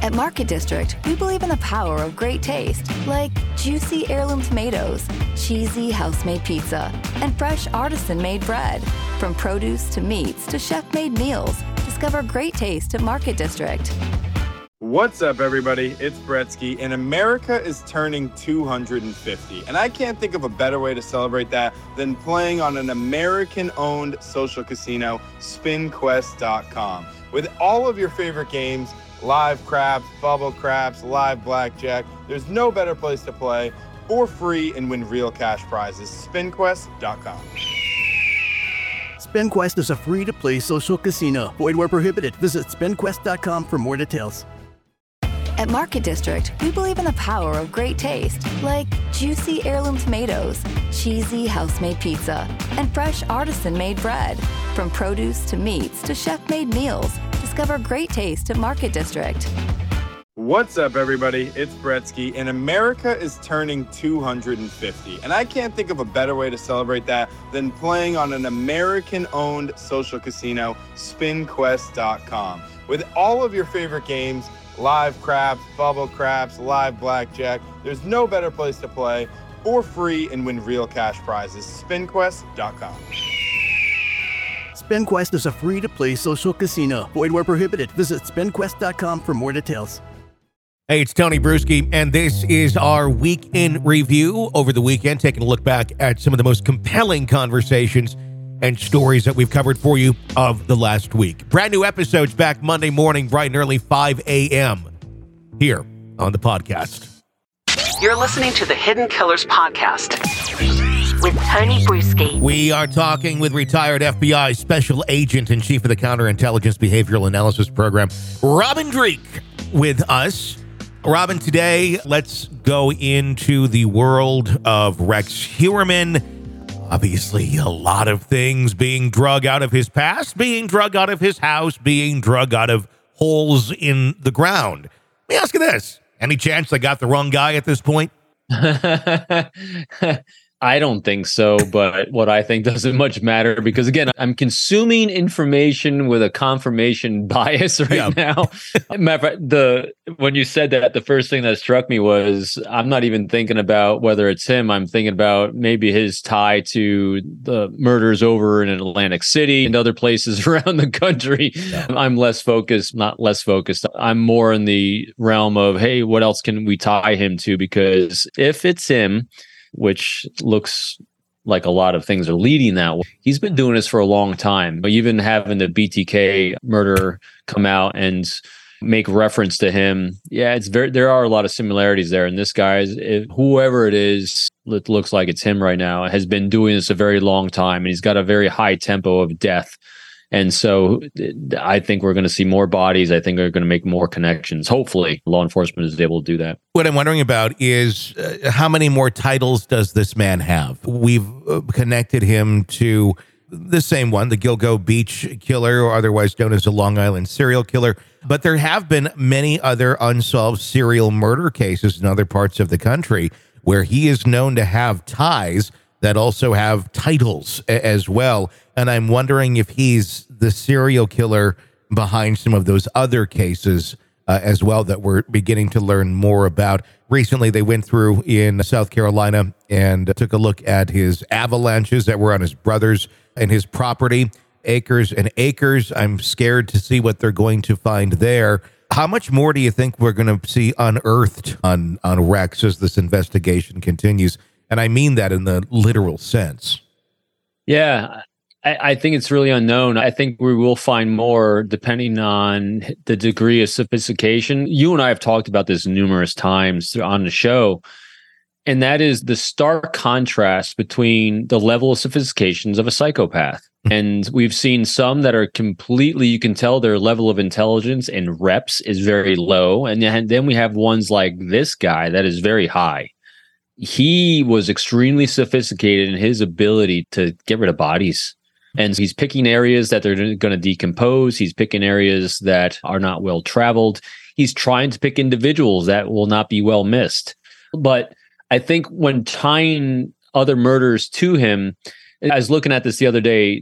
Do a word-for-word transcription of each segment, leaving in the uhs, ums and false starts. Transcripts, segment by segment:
At Market District, we believe in the power of great taste, like juicy heirloom tomatoes, cheesy house-made pizza, and fresh artisan-made bread. From produce to meats to chef-made meals, discover great taste at Market District. What's up, everybody? It's Bretsky, and America is turning two hundred fifty. And I can't think of a better way to celebrate that than playing on an American-owned social casino, spin quest dot com. With all of your favorite games, live craps, bubble craps, live blackjack, there's no better place to play for free and win real cash prizes. spin quest dot com. SpinQuest is a free-to-play social casino. Void where prohibited. Visit spin quest dot com for more details. At Market District, we believe in the power of great taste, like juicy heirloom tomatoes, cheesy house-made pizza, and fresh artisan-made bread. From produce to meats to chef-made meals, discover great taste at Market District. What's up, everybody? It's Bretsky, and America is turning two hundred fifty. And I can't think of a better way to celebrate that than playing on an American-owned social casino, spin quest dot com. With all of your favorite games, live craps, bubble craps, live blackjack, there's no better place to play for free and win real cash prizes. spin quest dot com. SpinQuest is a free-to-play social casino. Void where prohibited. Visit spin quest dot com for more details. Hey, it's Tony Bruschi, and this is our Week in Review. Over the weekend, taking a look back at some of the most compelling conversations and stories that we've covered for you of the last week. Brand new episodes back Monday morning, bright and early, five a.m. here on the podcast. You're listening to the Hidden Killers Podcast with Tony Bruschi. We are talking with retired F B I Special Agent and Chief of the Counterintelligence Behavioral Analysis Program, Robin Dreeke, with us. Robin, today, let's go into the world of Rex Heuermann. Obviously, a lot of things being drug out of his past, being drug out of his house, being drug out of holes in the ground. Let me ask you this. Any chance they got the wrong guy at this point? I don't think so, but what I think doesn't much matter because, again, I'm consuming information with a confirmation bias right yeah. now. Matter of fact, the when you said that, the first thing that struck me was I'm not even thinking about whether it's him. I'm thinking about maybe his tie to the murders over in Atlantic City and other places around the country. Yeah. I'm less focused, not less focused. I'm more in the realm of, hey, what else can we tie him to? Because if it's him, which looks like a lot of things are leading that way. He's been doing this for a long time, but even having the B T K murder come out and make reference to him, yeah, it's very. There are a lot of similarities there. And this guy, if, whoever it is, it looks like it's him right now, has been doing this a very long time, and he's got a very high tempo of death. And so I think we're going to see more bodies. I think we're going to make more connections. Hopefully, law enforcement is able to do that. What I'm wondering about is uh, how many more titles does this man have? We've uh, connected him to the same one, the Gilgo Beach killer, or otherwise known as the Long Island serial killer. But there have been many other unsolved serial murder cases in other parts of the country where he is known to have ties that also have titles a- as well. And I'm wondering if he's the serial killer behind some of those other cases uh, as well that we're beginning to learn more about. Recently, they went through in South Carolina and took a look at his avalanches that were on his brother's and his property, acres and acres. I'm scared to see what they're going to find there. How much more do you think we're going to see unearthed on, on Rex as this investigation continues? And I mean that in the literal sense. Yeah, I, I think it's really unknown. I think we will find more depending on the degree of sophistication. You and I have talked about this numerous times on the show, and that is the stark contrast between the level of sophistications of a psychopath. And we've seen some that are completely, you can tell their level of intelligence and reps is very low. And then we have ones like this guy that is very high. He was extremely sophisticated in his ability to get rid of bodies. And he's picking areas that they're going to decompose. He's picking areas that are not well traveled. He's trying to pick individuals that will not be well missed. But I think when tying other murders to him, I was looking at this the other day,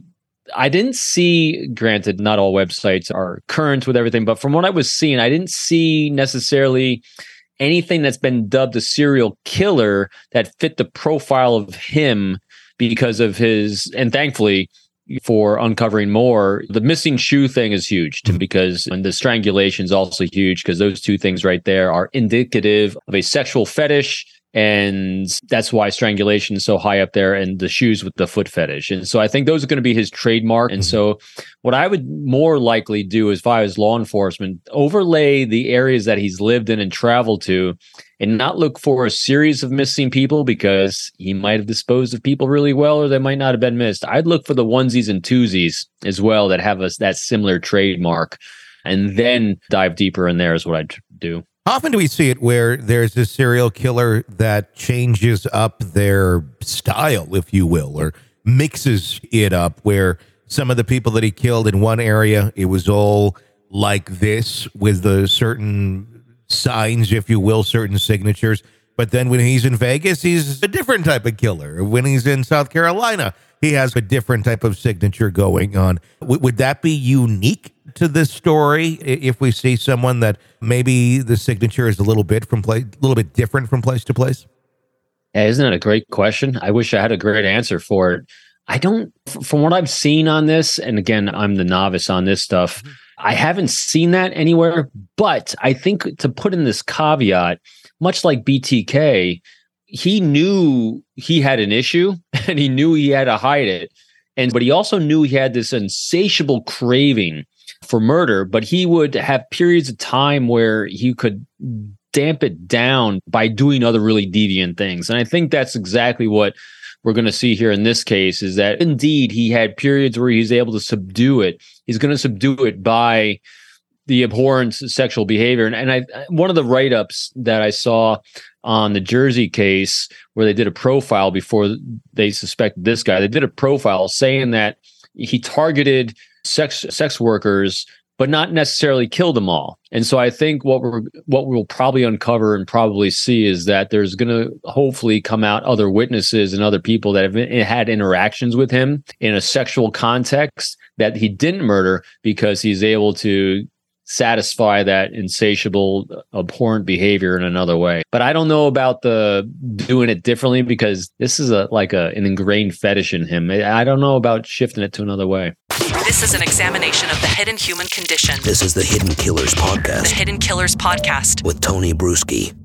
I didn't see, granted, not all websites are current with everything, but from what I was seeing, I didn't see necessarily anything that's been dubbed a serial killer that fit the profile of him because of his, and thankfully for uncovering more, the missing shoe thing is huge too, because and the strangulation is also huge because those two things right there are indicative of a sexual fetish. And that's why strangulation is so high up there, and the shoes with the foot fetish. And so I think those are going to be his trademark. And so what I would more likely do is, if I was law enforcement, overlay the areas that he's lived in and traveled to and not look for a series of missing people because he might have disposed of people really well or they might not have been missed. I'd look for the onesies and twosies as well that have us that similar trademark, and then dive deeper in there is what I'd do. How often do we see it where there's a serial killer that changes up their style, if you will, or mixes it up, where some of the people that he killed in one area, it was all like this with the certain signs, if you will, certain signatures. But then when he's in Vegas, he's a different type of killer. When he's in South Carolina, he has a different type of signature going on. W- would that be unique to this story if we see someone that maybe the signature is a little bit from place, a little bit different from place to place? Yeah, isn't that a great question? I wish I had a great answer for it. I don't, from what I've seen on this, and again, I'm the novice on this stuff, mm-hmm. I haven't seen that anywhere. But I think to put in this caveat, much like B T K, he knew he had an issue and he knew he had to hide it. And but he also knew he had this insatiable craving for murder, but he would have periods of time where he could damp it down by doing other really deviant things. And I think that's exactly what we're going to see here in this case, is that indeed he had periods where he's able to subdue it. He's going to subdue it by the abhorrent sexual behavior. And, and I, one of the write-ups that I saw on the Jersey case where they did a profile before they suspected this guy, they did a profile saying that he targeted sex sex workers, but not necessarily killed them all. And so I think what we're what we'll probably uncover and probably see is that there's going to hopefully come out other witnesses and other people that have had interactions with him in a sexual context that he didn't murder because he's able to satisfy that insatiable, abhorrent behavior in another way. But I don't know about the doing it differently because this is a like a an ingrained fetish in him. I don't know about shifting it to another way. This is an examination of the hidden human condition. This is the Hidden Killers Podcast. The Hidden Killers Podcast. With Tony Bruschi.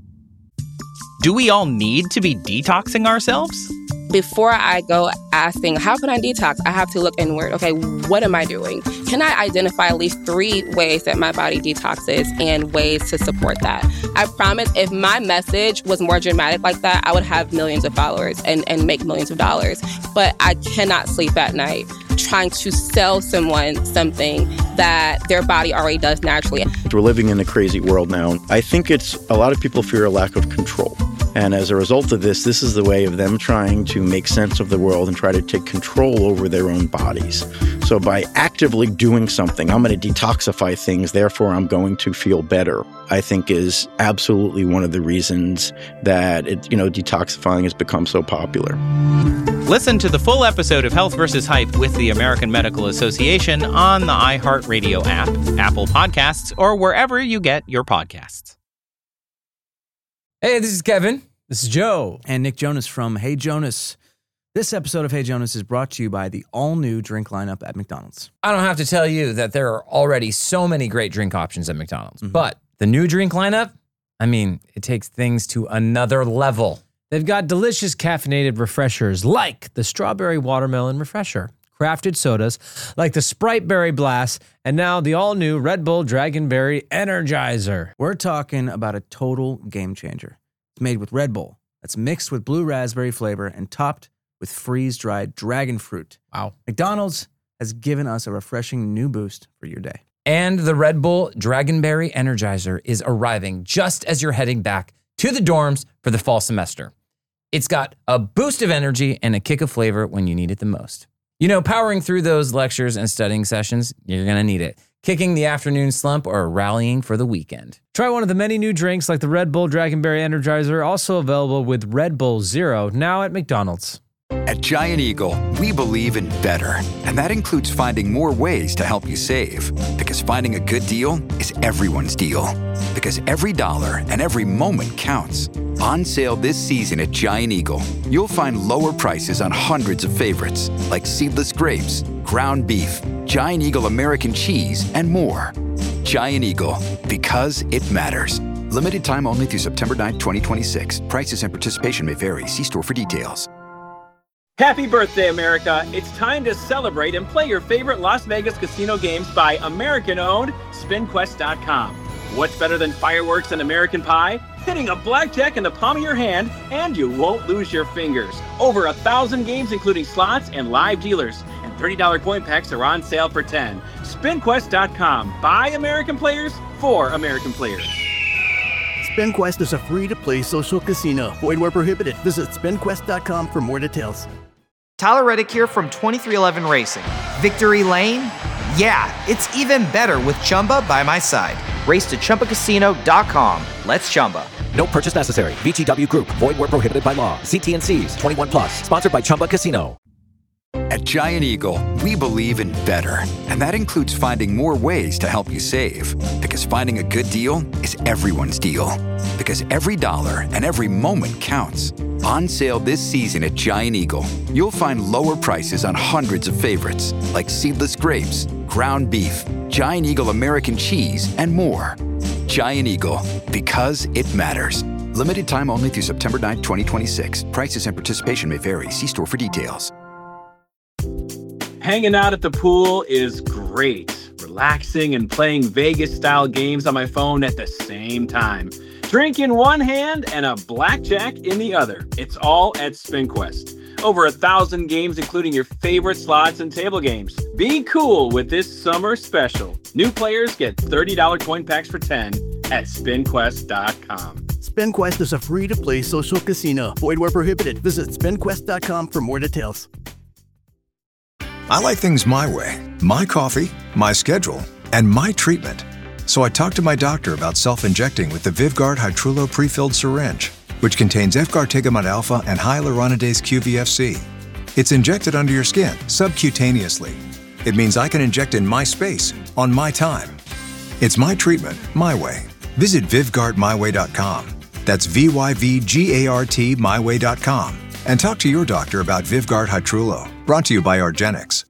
Do we all need to be detoxing ourselves? Before I go asking, how can I detox? I have to look inward. Okay, what am I doing? Can I identify at least three ways that my body detoxes and ways to support that? I promise if my message was more dramatic like that, I would have millions of followers and, and make millions of dollars. But I cannot sleep at night trying to sell someone something that their body already does naturally. We're living in a crazy world now. I think it's a lot of people fear a lack of control. And as a result of this, this is the way of them trying to make sense of the world and try to take control over their own bodies. So by actively doing something, I'm going to detoxify things, therefore I'm going to feel better, I think is absolutely one of the reasons that, it, you know, detoxifying has become so popular. Listen to the full episode of Health versus Hype with the American Medical Association on the iHeartRadio app, Apple Podcasts, or wherever you get your podcasts. Hey, this is Kevin. This is Joe. And Nick Jonas from Hey Jonas. This episode of Hey Jonas is brought to you by the all-new drink lineup at McDonald's. I don't have to tell you that there are already so many great drink options at McDonald's. Mm-hmm. But the new drink lineup, I mean, it takes things to another level. They've got delicious caffeinated refreshers like the Strawberry Watermelon Refresher, crafted sodas like the Sprite Berry Blast, and now the all-new Red Bull Dragonberry Energizer. We're talking about a total game changer. It's made with Red Bull that's mixed with blue raspberry flavor and topped with freeze-dried dragon fruit. Wow. McDonald's has given us a refreshing new boost for your day. And the Red Bull Dragonberry Energizer is arriving just as you're heading back to the dorms for the fall semester. It's got a boost of energy and a kick of flavor when you need it the most. You know, powering through those lectures and studying sessions, you're going to need it. Kicking the afternoon slump or rallying for the weekend. Try one of the many new drinks like the Red Bull Dragonberry Energizer, also available with Red Bull Zero, now at McDonald's. At Giant Eagle, we believe in better, and that includes finding more ways to help you save. Because finding a good deal is everyone's deal. Because every dollar and every moment counts. On sale this season at Giant Eagle, you'll find lower prices on hundreds of favorites, like seedless grapes, ground beef, Giant Eagle American cheese, and more. Giant Eagle, because it matters. Limited time only through September ninth, twenty twenty-six. Prices and participation may vary. See store for details. Happy birthday, America. It's time to celebrate and play your favorite Las Vegas casino games by American-owned Spin Quest dot com. What's better than fireworks and American Pie? Hitting a blackjack in the palm of your hand, and you won't lose your fingers. Over a thousand games, including slots and live dealers. And thirty dollars coin packs are on sale for ten dollars. Spin Quest dot com. By American players, for American players. SpinQuest is a free-to-play social casino. Void where prohibited. Visit Spin Quest dot com for more details. Tyler Reddick here from twenty-three eleven Racing. Victory Lane? Yeah, it's even better with Chumba by my side. Race to Chumba Casino dot com. Let's Chumba. No purchase necessary. V G W Group. Void where prohibited by law. See T and C's. twenty-one plus. Sponsored by Chumba Casino. At Giant Eagle, we believe in better, and that includes finding more ways to help you save. Because finding a good deal is everyone's deal. Because every dollar and every moment counts. On sale this season at Giant Eagle, you'll find lower prices on hundreds of favorites, like seedless grapes, ground beef, Giant Eagle American cheese, and more. Giant Eagle, because it matters. Limited time only through September ninth, twenty twenty-six. Prices and participation may vary. See store for details. Hanging out at the pool is great. Relaxing and playing Vegas-style games on my phone at the same time. Drink in one hand and a blackjack in the other. It's all at SpinQuest. Over a thousand games, including your favorite slots and table games. Be cool with this summer special. New players get thirty dollars coin packs for ten dollars at Spin Quest dot com. SpinQuest is a free-to-play social casino. Void where prohibited. Visit Spin Quest dot com for more details. I like things my way. My coffee, my schedule, and my treatment. So I talked to my doctor about self-injecting with the Vyvgart Hytrulo pre-filled syringe, which contains efgartigimod alpha and hyaluronidase Q V F C. It's injected under your skin, subcutaneously. It means I can inject in my space, on my time. It's my treatment, my way. Visit Vyvgart my way dot com. That's V Y V G A R T my way dot com. And talk to your doctor about Vyvgart Hytrulo, brought to you by argenx.